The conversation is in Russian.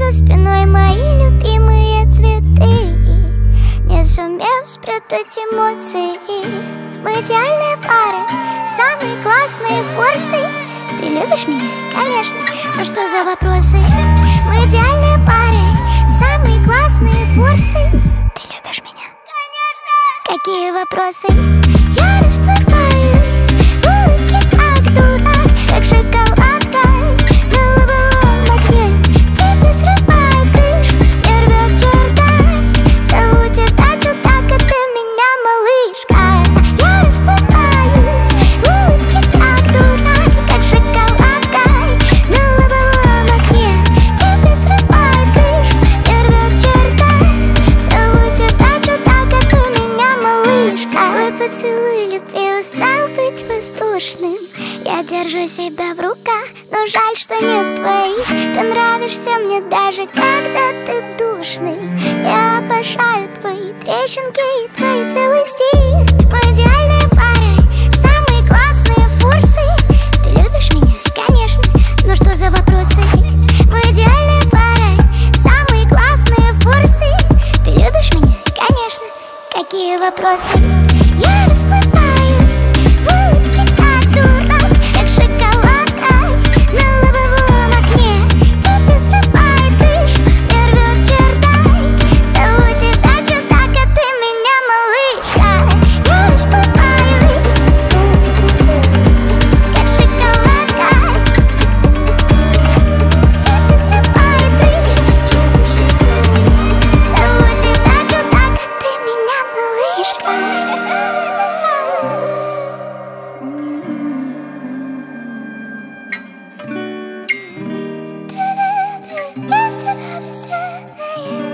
за спиной мои любимые цветы, не сумев спрятать эмоции. Мы идеальные пары, самые классные форсы. Ты любишь меня? Конечно. Ну что за вопросы? Мы идеальные пары, самые классные форсы. Ты любишь меня? Конечно. Какие вопросы? Я расплываюсь в улыбке, как дурак, как шоколадка на лобовом окне. Тебе срывает крышу, не рвет чердак. Зову тебя чудак, а ты меня малышка. Я расплываюсь в улыбке, как дурак, как шоколадка на лобовом окне. Тебе срывает крышу, не рвет чердак. Зову тебя чудак, а ты меня малышка. Твой поцелуй любви устал быть воздушным. Я держу себя в руках, но жаль, что не в твоих. Ты нравишься мне даже когда ты душный. Я обожаю твои трещинки и твои целый стих. Мы идеальные пары, самые классные форсы. Ты любишь меня? Конечно. Ну что за вопросы? Мы идеальные пары, самые классные форсы. Ты любишь меня? Конечно. Какие вопросы? Я расплываюсь в улыбке, как дурак, как шоколадка на лобовом окне. Тебе срывает крышу, не рвет чердак. Зову тебя чудак, а ты меня малышка. Я расплываюсь, как шоколадка. Тебе срывает крышу. Зову тебя чудак, а ты меня малышка. Без тебя бесцветные.